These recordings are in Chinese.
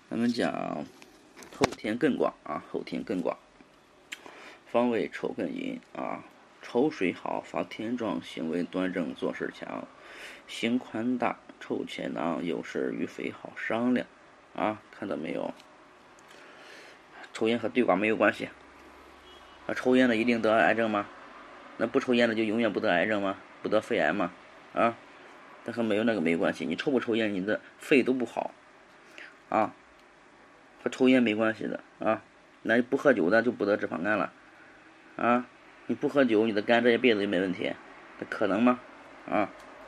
咱们讲后天艮卦啊，后天艮卦，方位丑艮寅啊，丑水好，发天壮，行为端正，做事强，心宽大，臭钱囊，有事与匪好商量啊，看到没有？抽烟和对卦没有关系啊，抽烟的一定得癌症吗？那不抽烟的就永远不得癌症吗？不得肺癌吗？啊，但和没有那个没关系，你抽不抽烟，你的肺都不好啊，和抽烟没关系的啊。那不喝酒的就不得脂肪肝了啊，你不喝酒，你的肝这一辈子就没问题，这可能吗？啊，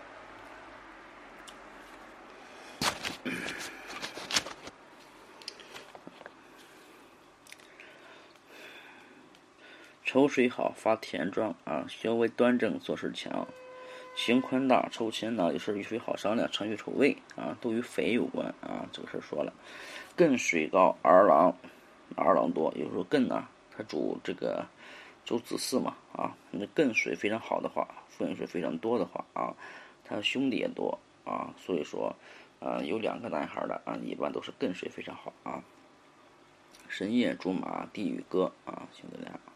抽水好，发田壮啊，行为端正，做事强，心宽大，抽钱囊，有事与匪好商量，辰戌丑未啊，都与匪有关啊。这个事说了，艮水高，儿郎多，有时候艮呢，它主这个主子嗣嘛啊，那艮水非常好的话，分水非常多的话啊，他兄弟也多啊，所以说有2个男孩的啊，一般都是艮水非常好啊。申夜主马，地与戈啊，兄弟俩。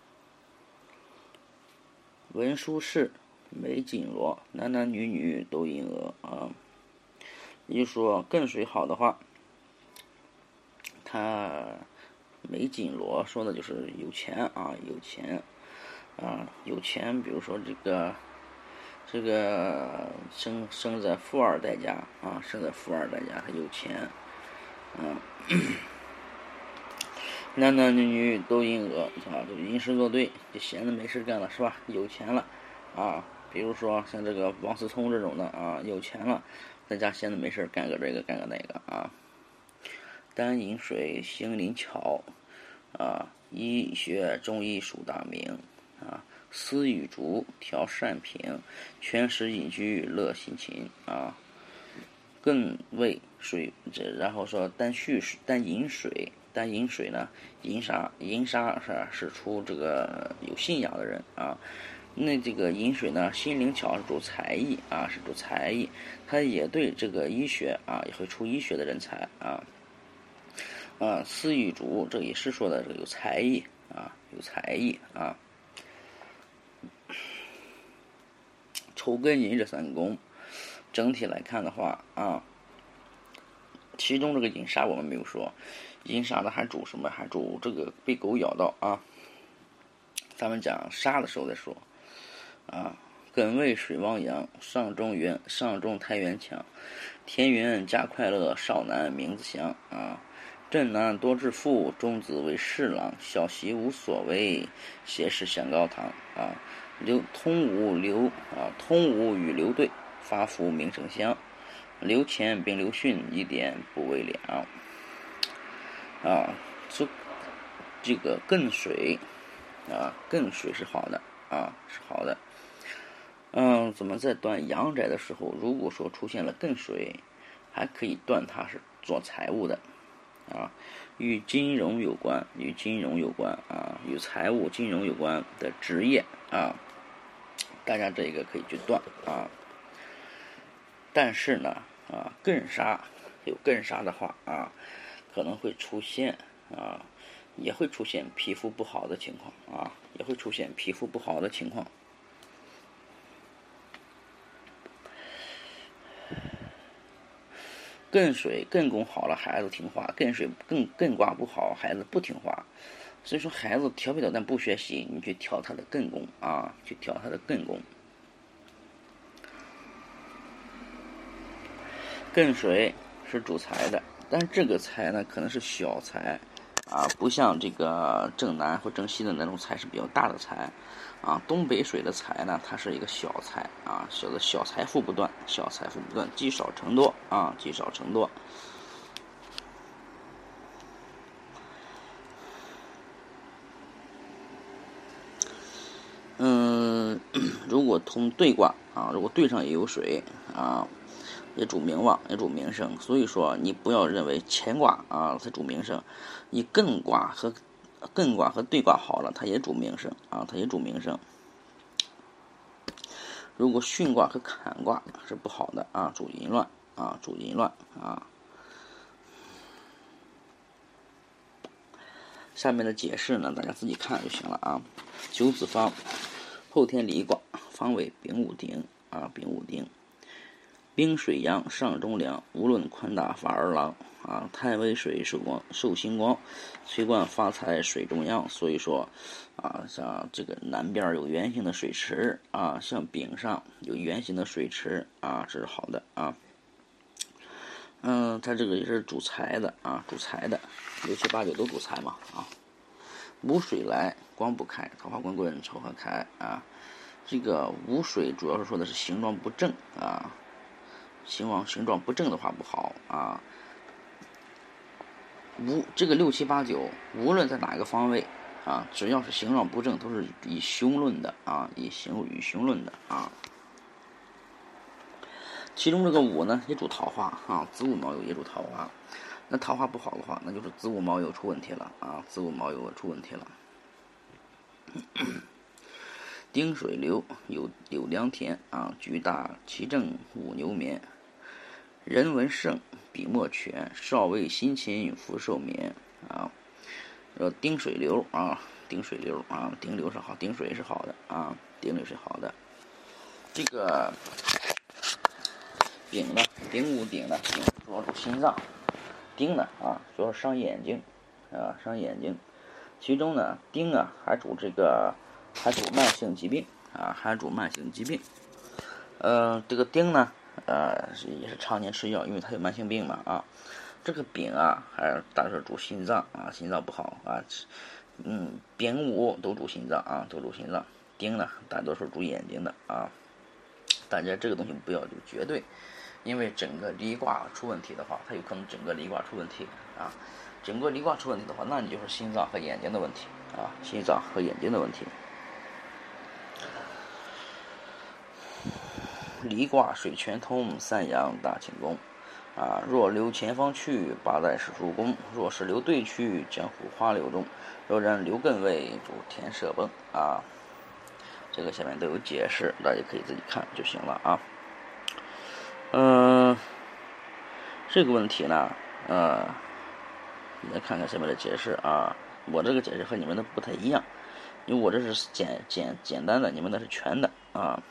文书士，美锦罗，男男女女都因额啊。也就是说，艮水好的话，他美锦罗说的就是有钱啊，有钱啊，有钱。比如说这个生在富二代家啊，生在富二代家，他有钱啊。男男女女都因额啊，就吟诗作对，就闲着没事干了是吧？有钱了啊，比如说像这个王思聪这种的啊，有钱了，在家闲着没事干个这个干个那个啊。丹饮水，心灵巧啊，医学中医属大名啊。丝与竹，调善平，全食隐居，乐心情啊。艮为水，然后说单饮水。单饮水呢，银沙是出这个有信仰的人啊。那这个饮水呢，心灵巧是主才艺啊，是主才艺，他也对这个医学啊，也会出医学的人才啊。丝与竹，这也是说的这个有才艺啊，有才艺啊。丑艮寅这3个宫，整体来看的话啊，其中这个寅杀我们没有说，寅杀的还主什么？还主这个被狗咬到啊。咱们讲杀的时候再说啊。艮为水旺阳，上中太元强，天元家快乐，少男名字祥啊。正男多致富，中子为侍郎，小媳无所为，携氏享高堂啊。通武与刘对，发福名声香，刘乾并刘训，一点不为良啊。这个艮水啊，艮水是好的啊，是好的。怎么在断阳宅的时候，如果说出现了艮水，还可以断它是做财务的啊，与金融有关啊，与财务、金融有关的职业啊，大家这个可以去断啊。但是呢艮杀有艮杀的话啊，可能会出现啊，也会出现皮肤不好的情况啊，也会出现皮肤不好的情况。艮水艮宫好了，孩子听话；艮卦不好，孩子不听话。所以说，孩子调皮捣蛋不学习，你去调他的艮宫啊，去调他的艮宫。艮水是主财的，但是这个财呢，可能是小财啊，不像这个正南或正西的那种财是比较大的财啊。东北水的财呢，它是一个小财啊，小财富不断，积少成多啊，积少成多。如果通对卦啊，如果对上也有水啊，也主名望，也主名声。所以说，你不要认为乾卦啊它主名声，你艮卦和对卦好了，它也主名声啊，它也主名声。如果巽卦和坎卦是不好的啊，主淫乱啊，主淫乱啊。 下面的解释呢，大家自己看就行了啊。九子方，后天离卦，方为丙午丁啊，丙午丁。冰水阳，上中凉，无论宽大发而狼啊。太微水受星光，催冠发财水中央。所以说啊，像这个南边有圆形的水池啊，像丙上有圆形的水池啊，这是好的啊。它这个也是主财的啊，主财的，6、7、8、9都主财嘛啊。无水来，光不开，桃花滚滚，愁何开啊。这个无水主要是说的是形状不正啊，形状不正的话不好啊。这个6、7、8、9，无论在哪个方位啊，只要是形状不正，都是以凶论的啊，以凶论的啊。其中这个午呢，也主桃花啊，子午卯酉也主桃花。那桃花不好的话，那就是子午卯酉出问题了啊，子午卯酉出问题了。丁水流有良田啊，居大其正，五牛眠。人文盛，笔墨全，少尉辛勤，福寿绵啊。丁水流啊，丁水流啊，丁流是好，丁水是好的啊，丁流是好的。这个丙呢，丙午丁呢，丙主要主心脏，丁呢啊，主要是伤眼睛啊，伤眼睛。其中呢，丁啊还主慢性疾病啊，还主慢性疾病。这个丁呢，也是常年吃药，因为它有慢性病嘛啊。这个丙啊，还大多数主心脏啊，心脏不好啊。丙午都主心脏啊，都主心脏。丁呢，大多数主眼睛的啊。大家这个东西不要就绝对，因为整个离卦出问题的话，它有可能整个离卦出问题啊。整个离卦出问题的话，那你就是心脏和眼睛的问题啊，心脏和眼睛的问题。离卦水全通，三阳大清宫啊。若流前方去，八代始出宫；若是流对去，江湖花柳中；若然流艮位，主天射崩啊。这个下面都有解释，大家可以自己看就行了啊。这个问题呢，你来看看下面的解释啊。我这个解释和你们的不太一样，因为我这是简单的，你们那是全的啊。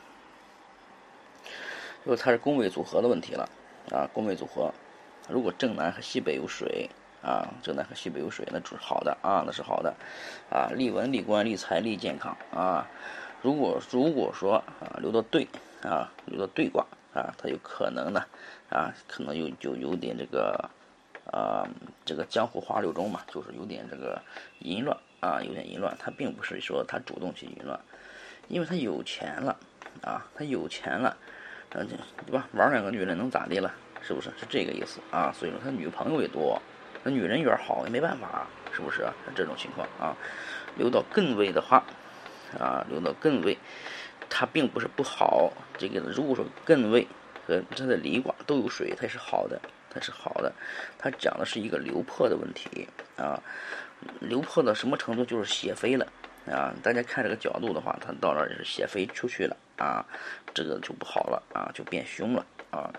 因为它是宫位组合的问题了啊，宫位组合，如果正南和西北有水啊，正南和西北有水，那是好的啊，那是好的啊，利文、利官、利财、利健康啊。如果说啊流到对卦啊，它有可能呢啊，可能有点这个这个江湖花柳中嘛，就是有点这个淫乱啊，有点淫乱。它并不是说他主动去淫乱，因为他有钱了啊，他有钱了，对吧？玩两个女人能咋地了？是不是？是这个意思啊。所以说他女朋友也多，那女人缘好也没办法，是不是？这种情况啊，流到艮位的话。流到艮位，它并不是不好。这个如果说艮位和它的离卦都有水，它是好的，它是好的。它讲的是一个流破的问题啊，流破到什么程度？就是血飞了啊。大家看这个角度的话，它到那儿也是血飞出去了啊，这个就不好了啊，就变凶了啊。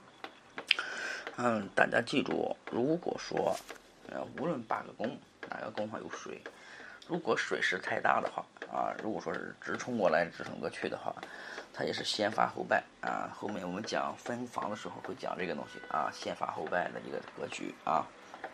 大家记住，如果说无论8个宫哪个宫上有水。如果水势太大的话啊，如果说是直冲过来直冲过去的话，它也是先发后败啊。后面我们讲分房的时候会讲这个东西啊，先发后败的一个格局啊。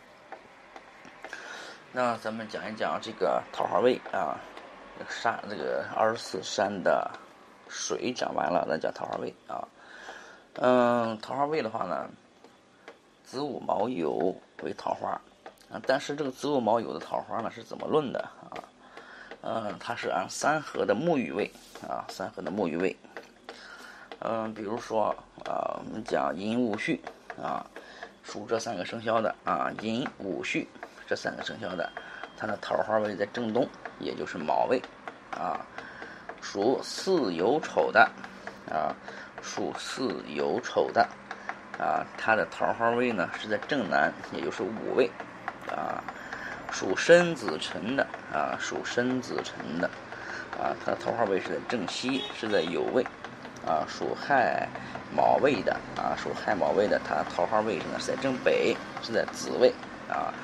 那咱们讲一讲这个桃花位啊，这个24山的水讲完了，咱讲桃花位啊。桃花位的话呢，子午卯酉为桃花。但是这个子午卯酉的桃花呢是怎么论的啊？它是按三合的沐浴位啊，三合的沐浴位。比如说我们讲寅午戌啊，属这3个生肖的啊，寅午戌这3个生肖的，它的桃花位在正东，也就是卯位啊。属巳酉丑的啊，属巳酉丑的啊，它的桃花位呢是在正南，也就是午位。属申子辰的啊，属申子辰的啊，它的桃花位是在正西，是在酉位啊。属亥卯位的啊，属亥卯位的，它桃花位呢是在正北，是在子位啊。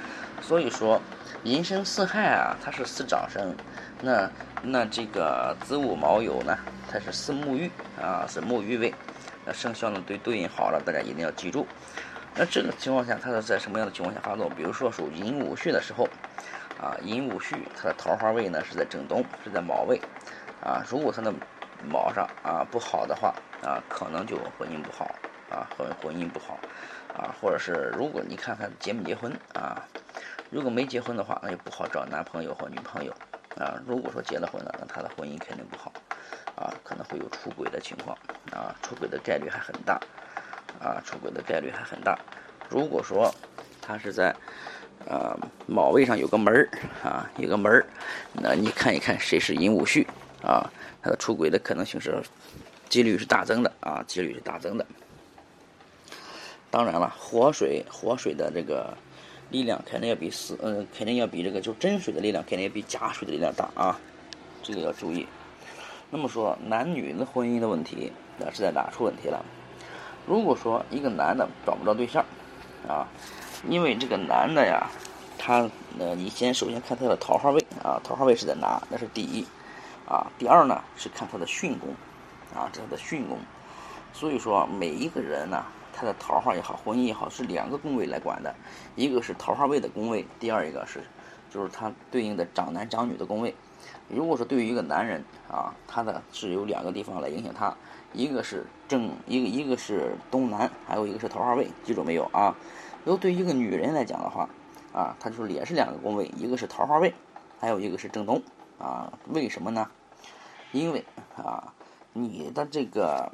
所以说寅申巳亥啊，它是巳长生，那这个子午卯酉呢，它是巳木玉啊，是木玉位。那生肖呢对应好了，大家一定要记住。那这个情况下，它是在什么样的情况下发作？比如说属寅午戌的时候啊，寅午戌它的桃花位呢是在正东，是在卯位啊。如果它的卯上啊不好的话啊，可能就婚姻不好啊，婚姻不好啊，或者是如果你看看结没结婚啊，如果没结婚的话，那就不好找男朋友或女朋友啊。如果说结了婚了，那他的婚姻肯定不好啊，可能会有出轨的情况啊，出轨的概率还很大啊，出轨的概率还很大。如果说他是在卯位上有个门儿啊，有个门儿，那你看一看谁是寅午戌啊，他的出轨的可能性是几率是大增的啊，几率是大增的。当然了，火水的这个力量肯定要比这个就真水的力量肯定要比假水的力量大啊，这个要注意。那么说男女的婚姻的问题那是在哪出问题了？如果说一个男的找不着对象啊，因为这个男的呀，他你首先看他的桃花位啊，桃花位是在哪？那是第一啊。第二呢是看他的巽宫啊，这是他的巽宫。所以说每一个人呢，他的桃花也好，婚姻也好，是两个宫位来管的，一个是桃花位的宫位，第二一个就是他对应的长男长女的宫位。如果说对于一个男人啊，他的是有两个地方来影响他，一个是一个是东南，还有一个是桃花位，记住没有啊？如果对于一个女人来讲的话啊，它就是也是两个宫位，一个是桃花位，还有一个是正东啊。为什么呢？因为啊，你的这个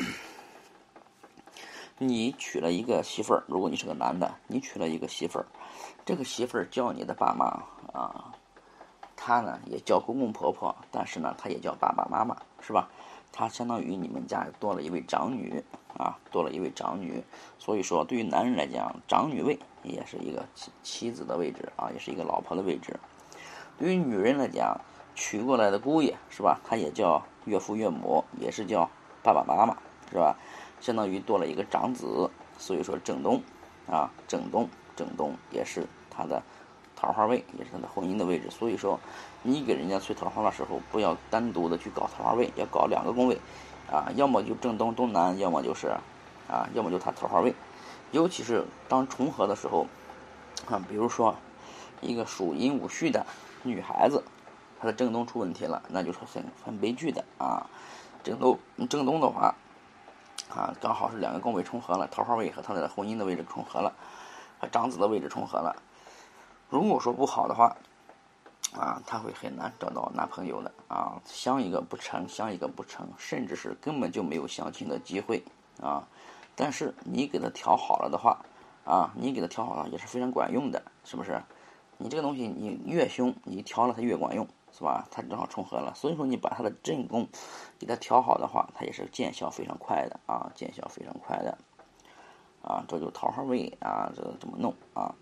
你娶了一个媳妇儿，如果你是个男的，你娶了一个媳妇儿，这个媳妇儿叫你的爸妈啊，他呢也叫公公婆婆，但是呢他也叫爸爸妈妈，是吧？他相当于你们家多了一位长女啊，多了一位长女。所以说对于男人来讲，长女位也是一个妻子的位置啊，也是一个老婆的位置。对于女人来讲，娶过来的姑爷是吧，他也叫岳父岳母，也是叫爸爸妈妈，是吧？相当于多了一个长子。所以说正东啊，正东也是他的桃花位，也是他的婚姻的位置。所以说你给人家催桃花的时候，不要单独的去搞桃花位，要搞两个宫位啊，要么就正东东南，要么就是要么就他桃花位。尤其是当重合的时候啊，比如说一个属寅午戌的女孩子，她的正东出问题了，那就是很悲剧的啊。正东的话啊，刚好是两个宫位重合了，桃花位和他的婚姻的位置重合了，和长子的位置重合了。如果说不好的话啊，他会很难找到男朋友的啊，相一个不成，甚至是根本就没有相亲的机会啊。但是你给他调好了的话啊，也是非常管用的，是不是？你这个东西你越凶，你调了它越管用，是吧？它正好重合了，所以说你把它的正宫给它调好的话，它也是见效非常快的啊，见效非常快的啊。这就桃花位啊，这怎么弄啊？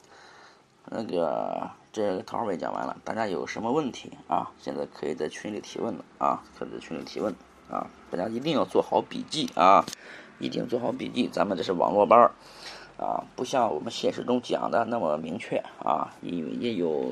这个桃花位讲完了，大家有什么问题啊？现在可以在群里提问了啊，大家一定要做好笔记啊，一定做好笔记。咱们这是网络班啊，不像我们现实中讲的那么明确啊，也有